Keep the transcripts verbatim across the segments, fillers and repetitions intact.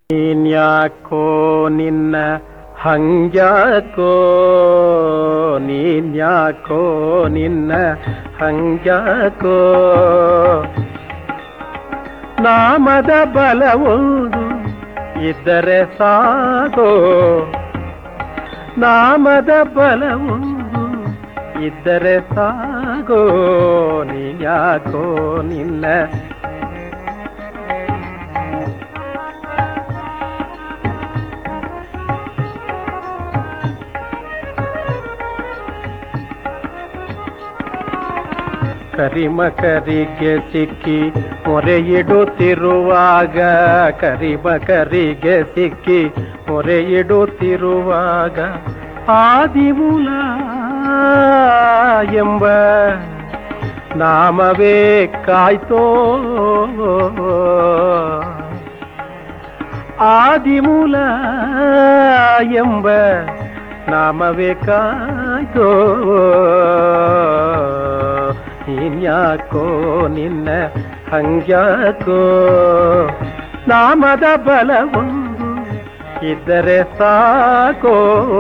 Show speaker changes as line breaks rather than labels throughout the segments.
ನೀನ್ಯಾಕೋ ನಿನ್ನ ಹಂಗ್ಯಾಕೋ ನೀನ್ಯಾಕೋ ನಿನ್ನ ಹಂಗ್ಯಾಕೋ ನಾಮದ ಬಲವೊಂದು ಇದ್ದರೆ ಸಾಕೋ ನಾಮದ ಬಲವೊಂದು ಇದ್ದರೆ ಸಾಕೋ ನೀನ್ಯಾಕೋ ನಿನ್ನ ಕರಿಮಕರಿಗೆ ಸಿಕ್ಕಿ ಮೊರೆಯಿಡುತ್ತಿರುವಾಗ ಕರಿಮಕರಿಗೆ ಸಿಕ್ಕಿ ಮೊರೆಯಿಡುತ್ತಿರುವಾಗ ಆದಿಮೂಲ ಎಂಬ ನಾಮವೇ ಕಾಯ್ತೋ ಆದಿಮೂಲ ಎಂಬ ನಾಮವೇ ಕಾಯ್ತೋ ನೀನ್ಯಾಕೋ ನಿನ್ನ ಹಂಗ್ಯಾಕೋ ನಾಮದ ಬಲವೊಂದು ಇದ್ದರೆ ಸಾಕೋ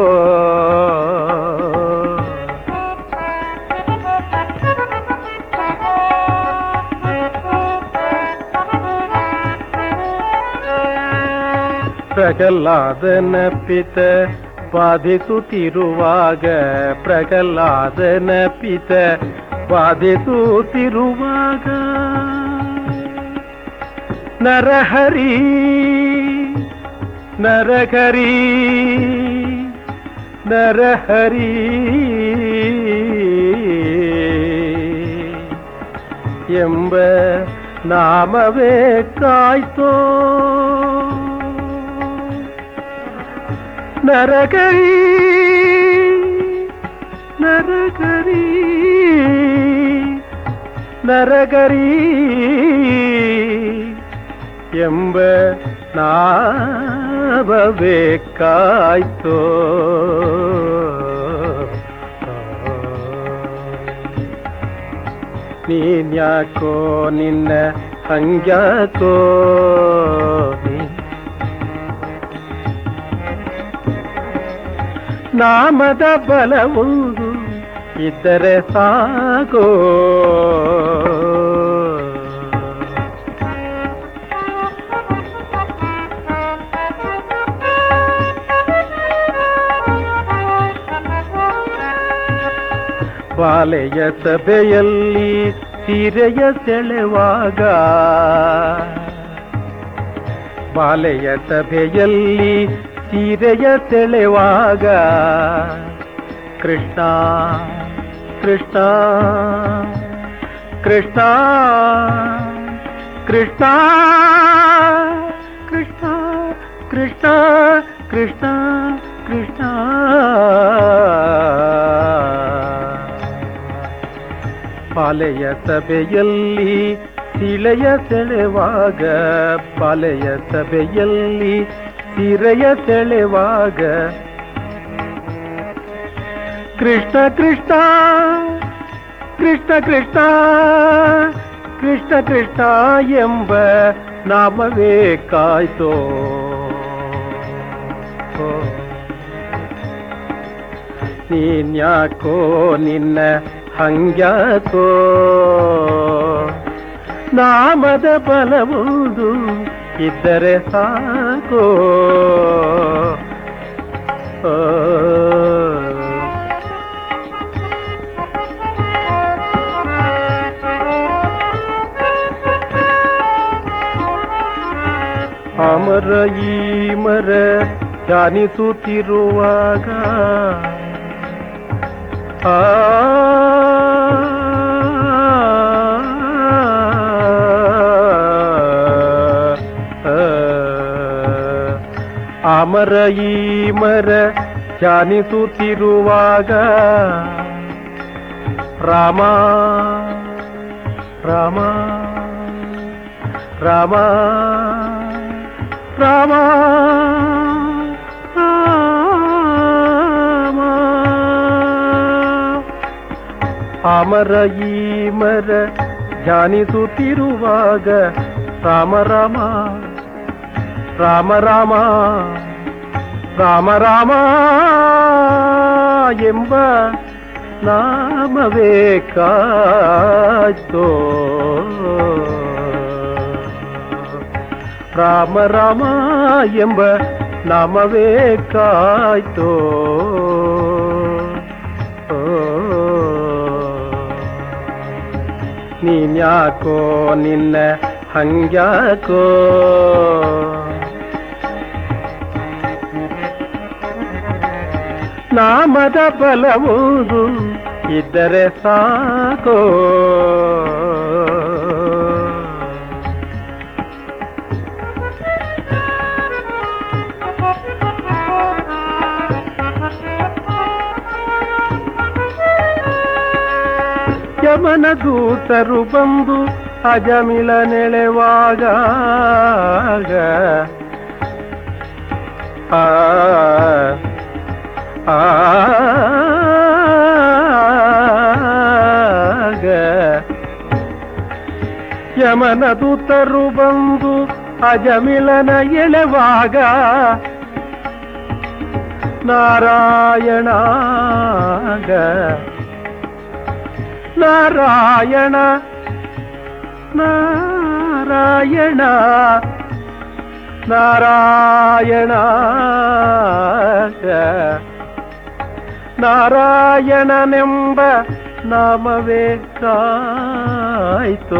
ಪ್ರಹ್ಲಾದನ ಪಿತ ಬಾಧಿಸುತ್ತಿರುವಾಗ ಪ್ರಹ್ಲಾದನ ಪಿತ ಬಾಧಿಸುತ್ತಿರುವಾಗ ನರಹರಿ ನರಹರಿ ನರಹರಿ ಎಂಬ ನಾಮವೇ ಕಾಯ್ತೋ ನರಹರಿ ನರಹರಿ ನರಗರಿ ಎಂಬ ನಾಮವೇ ಕಾಯ್ತೋ ನೀನ್ಯಾಕೋ ನಿನ್ನ ಹಂಗ್ಯಾಕೋ ನಾಮದ ಬಲವೊಂದು ಇದ್ದರೆ ಸಾಕೋ ಬಾಲೆಯ ಸಭೆಯಲ್ಲಿ ಸೀರೆಯ ಸೆಳೆವಾಗ ಬಾಲೆಯ ಸಭೆಯಲ್ಲಿ ಸೀರೆಯ ಸೆಳೆವಾಗ ಕೃಷ್ಣ ಕೃಷ್ಣ ಕೃಷ್ಣ ಕೃಷ್ಣ ಕೃಷ್ಣ ಕೃಷ್ಣ ಕೃಷ್ಣ ಕೃಷ್ಣ ಪಾಲೆಯ ಸಭೆಯಲ್ಲಿ ಸೀಳೆಯ ಸೆಳೆವಾಗ ಪಾಲೆಯ ಸಭೆಯಲ್ಲಿ ಸೀರೆಯ ಸೆಳೆವಾಗ ಕೃಷ್ಣ ಕೃಷ್ಣ ಕೃಷ್ಣ ಕೃಷ್ಣ ಕೃಷ್ಣ ಕೃಷ್ಣ ಎಂಬ ನಾಮವೇ ಕಾಯ್ತೋ ನೀನ್ಯಾಕೋ ನಿನ್ನ ಹಂಗ್ಯಾಕೋ ನಾಮದ ಬಲವೊಂದು ಇದ್ದರೆ ಸಾಕೋ ಅಮರ ಈ ಮರ ಧ್ಯಾನಿಸುತ್ತಿರುವಾಗ ಆ ಅಮರ ಈ ಮರ ಧ್ಯಾನಿಸುತ್ತಿರುವಾಗ ರಾಮ ರಾಮ ರಾಮ ರಾಮ ಅಮರ ಈ ಮರ ಧ್ಯಾನಿಸುತ್ತಿರುವಾಗ ರಾಮ ರಾಮ ರಾಮ ರಾಮ ರಾಮ ರಾಮ ಎಂಬ ನಾಮವೇ ಕಾಯ್ತೋ ರಾಮ ರಾಮ ಎಂಬ ನಾಮವೇ ಕಾಯ್ತೋ ನೀನ್ಯಾಕೋ ನಿನ್ನ ಹಂಗ್ಯಾಕೋ ನಾಮದ ಬಲವುದು ಇದ್ದರೆ ಸಾಕೋ ಯಮನ ದೂತರು ಬಂದು ಅಜಮಿಳ ನೆಳೆವಾಗ ಆ ಆಗ ಯಮನ ದೂತರು ಬಂದು ಅಜಮಿಳನ ಎಳೆವಾಗ ನಾರಾಯಣಾಗ ನಾರಾಯಣ ನಾರಾಯಣ ನಾರಾಯಣ ನಾರಾಯಣನೆಂಬ ನಾಮವೇ ಕಾಯ್ತೋ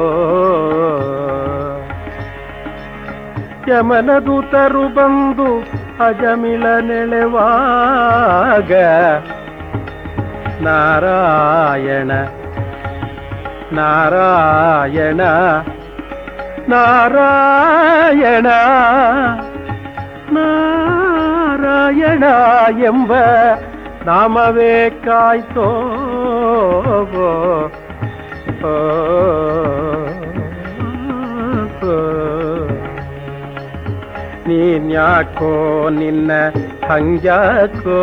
ಯಮನ ದೂತರು ಬಂದು ಅಜಮಿಳ ನೆಳೆವಾಗ ನಾರಾಯಣ ನಾರಾಯಣ ನಾರಾಯಣ ನಾರಾಯಣ ಎಂಬ ನಾಮವೇ ಕಾಯ್ತೋ ನೀನ್ಯಾಕೋ ನಿನ್ನ ಹಂಗ್ಯಾಕೋ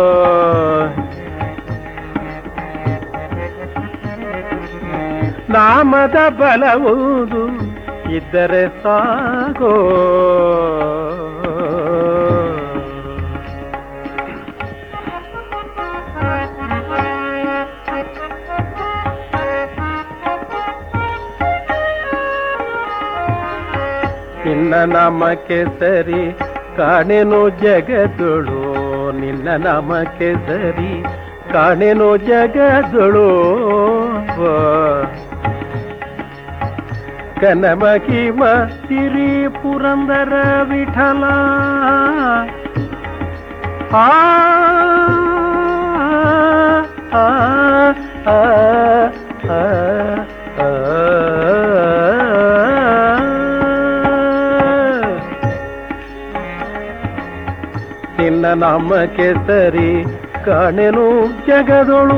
ನಾಮದ ಬಲವುದು ಇದ್ದರೆ ಸಾಕೋ ನಿನ್ನ ನಾಮಕ್ಕೆ ಸರಿ ಕಾಣೆನು ಜಗದೊಳು ನಿನ್ನ ನಾಮಕ್ಕೆ ಸರಿ ಕಾಣೆನು ಜಗದೊಳು ಕನಮಹಿಮ ಸಿರಿ ಪುರಂದರ ವಿಠಲ ಆ ಆ ಆ ನಿನ್ನ ನಾಮಕ್ಕೆ ಸರಿ ಕಾಣೆನು ಜಗದೊಳು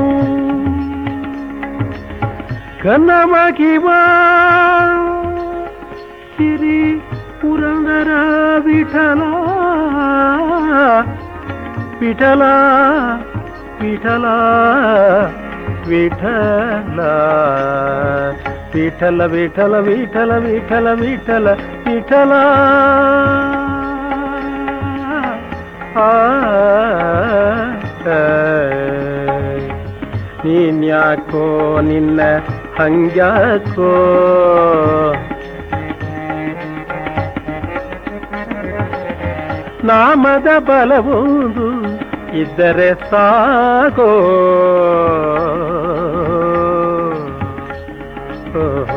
ಕನಮಹಿಮ ಸಿರಿ ಪುರಂದರ ವಿಠಲ ವಿಠಲ ವಿಠಲ ವಿಠಲ ವಿಠಲ ವಿಠಲ ವಿಠಲ ವಿಠಲ ವಿಠಲ ವಿಠಲ ಆ ನೀನ್ಯಾಕೋ ನಿನ್ನ ಹಂಗ್ಯಾಕೋ ನಾಮದ ಬಲವುದು ಇದ್ದರೆ ಸಾಕೋ.